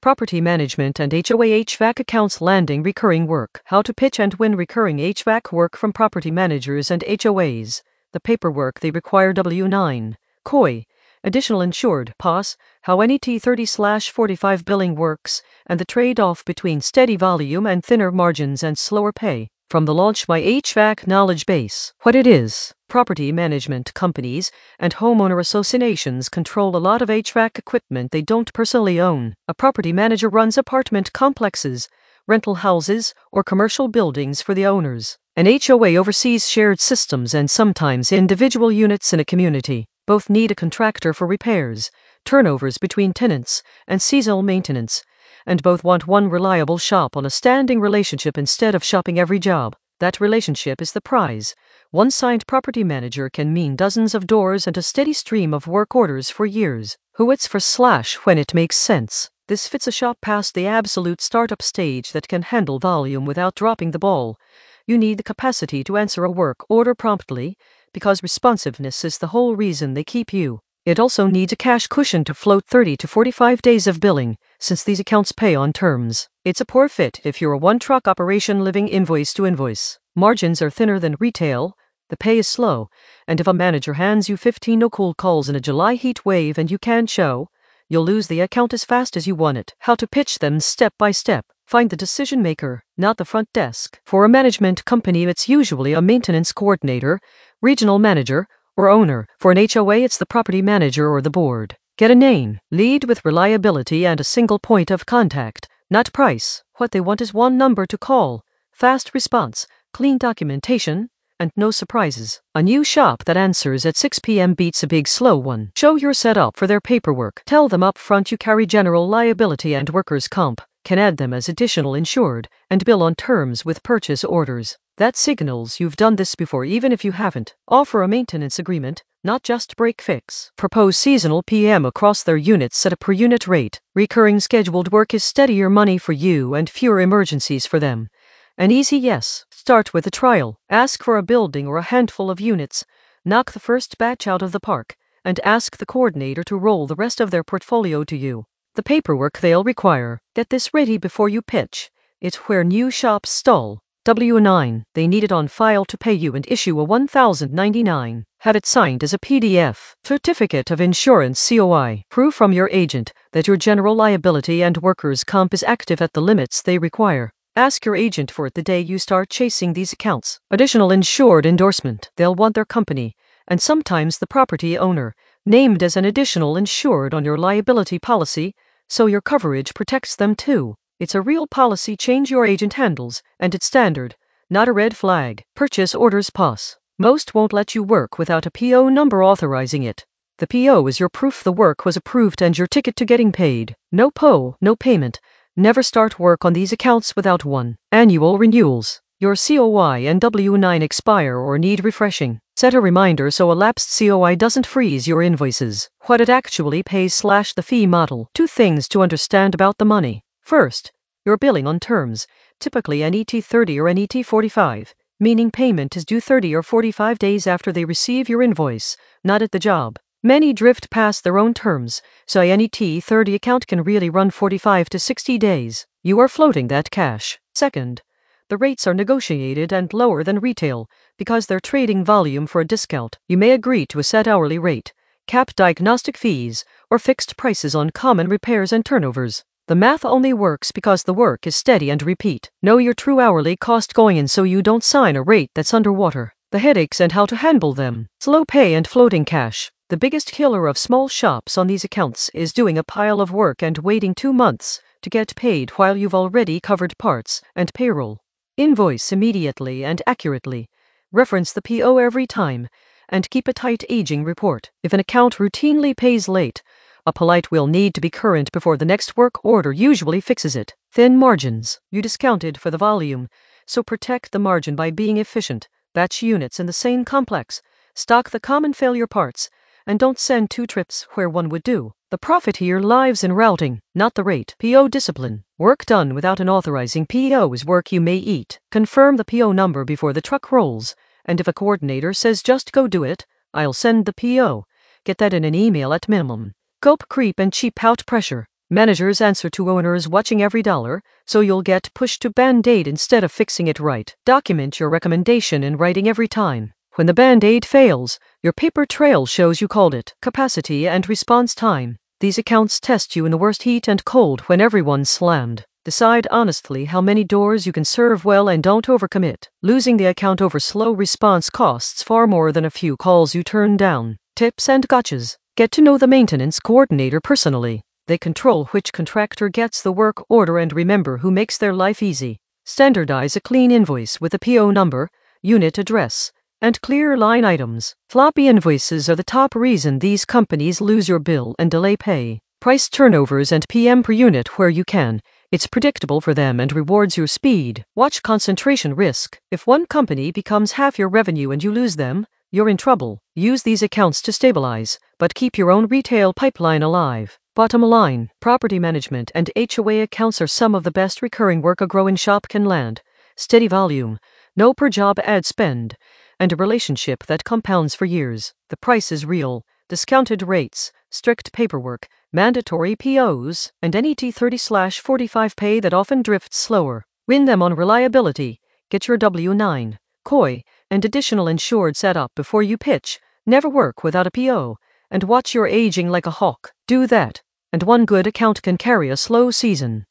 Property management and HOA HVAC accounts landing recurring work. How to pitch and win recurring HVAC work from property managers and HOAs. The paperwork they require W9. COI. Additional insured. POS. How NET 30/45 billing works, and the trade-off between steady volume and thinner margins and slower pay. From the Launch My HVAC knowledge base. What it is. Property management companies and homeowner associations control a lot of HVAC equipment they don't personally own. A property manager runs apartment complexes, rental houses, or commercial buildings for the owners. An HOA oversees shared systems and sometimes individual units in a community. Both need a contractor for repairs, turnovers between tenants, and seasonal maintenance. And both want one reliable shop on a standing relationship instead of shopping every job. That relationship is the prize. One signed property manager can mean dozens of doors and a steady stream of work orders for years. Who it's for / when it makes sense. This fits a shop past the absolute startup stage that can handle volume without dropping the ball. You need the capacity to answer a work order promptly, because responsiveness is the whole reason they keep you. It also needs a cash cushion to float 30 to 45 days of billing, since these accounts pay on terms. It's a poor fit if you're a one-truck operation living invoice to invoice. Margins are thinner than retail, the pay is slow, and if a manager hands you 15 no-cold calls in a July heat wave and you can't show, you'll lose the account as fast as you won it. How to pitch them step by step. Find the decision maker, not the front desk. For a management company, it's usually a maintenance coordinator, regional manager, or owner. For an HOA, it's the property manager or the board. Get a name. Lead with reliability and a single point of contact, not price. What they want is one number to call, fast response, clean documentation, and no surprises. A new shop that answers at 6 p.m. beats a big slow one. Show you're set up for their paperwork. Tell them up front you carry general liability and workers' comp, can add them as additional insured, and bill on terms with purchase orders. That signals you've done this before even if you haven't. Offer a maintenance agreement, not just break fix. Propose seasonal PM across their units at a per unit rate. Recurring scheduled work is steadier money for you and fewer emergencies for them. An easy yes. Start with a trial. Ask for a building or a handful of units. Knock the first batch out of the park, and ask the coordinator to roll the rest of their portfolio to you. The paperwork they'll require. Get this ready before you pitch. It's where new shops stall. W9. They need it on file to pay you and issue a $1,099. Have it signed as a PDF. Certificate of Insurance COI. Proof from your agent that your general liability and workers' comp is active at the limits they require. Ask your agent for it the day you start chasing these accounts. Additional insured endorsement. They'll want their company, and sometimes the property owner, named as an additional insured on your liability policy, so your coverage protects them too. It's a real policy change your agent handles, and it's standard, not a red flag. Purchase orders POS. Most won't let you work without a PO number authorizing it. The PO is your proof the work was approved and your ticket to getting paid. No PO, no payment. Never start work on these accounts without one. Annual renewals. Your COI and W9 expire or need refreshing. Set a reminder so a lapsed COI doesn't freeze your invoices. What it actually pays / the fee model. 2 things to understand about the money. First, your billing on terms, typically NET 30 or NET 45, meaning payment is due 30 or 45 days after they receive your invoice, not at the job. Many drift past their own terms, so a NET 30 account can really run 45 to 60 days. You are floating that cash. Second, the rates are negotiated and lower than retail because they're trading volume for a discount. You may agree to a set hourly rate, cap diagnostic fees, or fixed prices on common repairs and turnovers. The math only works because the work is steady and repeat. Know your true hourly cost going in so you don't sign a rate that's underwater. The headaches and how to handle them. Slow pay and floating cash. The biggest killer of small shops on these accounts is doing a pile of work and waiting 2 months to get paid while you've already covered parts and payroll. Invoice immediately and accurately. Reference the PO every time, and keep a tight aging report. If an account routinely pays late, a polite will need to be current before the next work order usually fixes it. Thin margins. You discounted for the volume, so protect the margin by being efficient. Batch units in the same complex. Stock the common failure parts, and don't send 2 trips where one would do. The profit here lies in routing, not the rate. PO discipline. Work done without an authorizing PO is work you may eat. Confirm the PO number before the truck rolls, and if a coordinator says just go do it, I'll send the PO. Get that in an email at minimum. Gulp creep and cheap out pressure. Managers answer to owners watching every dollar, so you'll get pushed to Band-Aid instead of fixing it right. Document your recommendation in writing every time. When the Band-Aid fails, your paper trail shows you called it. Capacity and response time. These accounts test you in the worst heat and cold when everyone's slammed. Decide honestly how many doors you can serve well and don't overcommit. Losing the account over slow response costs far more than a few calls you turn down. Tips and gotchas. Get to know the maintenance coordinator personally. They control which contractor gets the work order and remember who makes their life easy. Standardize a clean invoice with a PO number, unit address, and clear line items. Floppy invoices are the top reason these companies lose your bill and delay pay. Price turnovers and PM per unit where you can. It's predictable for them and rewards your speed. Watch concentration risk. If one company becomes half your revenue and you lose them, you're in trouble. Use these accounts to stabilize, but keep your own retail pipeline alive. Bottom line, property management and HOA accounts are some of the best recurring work a growing shop can land. Steady volume, no per job ad spend, and a relationship that compounds for years. The price is real. Discounted rates, strict paperwork, mandatory POs, and NET 30/45 pay that often drifts slower. Win them on reliability. Get your W-9, COI, and additional insured set up before you pitch. Never work without a PO. And watch your aging like a hawk. Do that, and one good account can carry a slow season.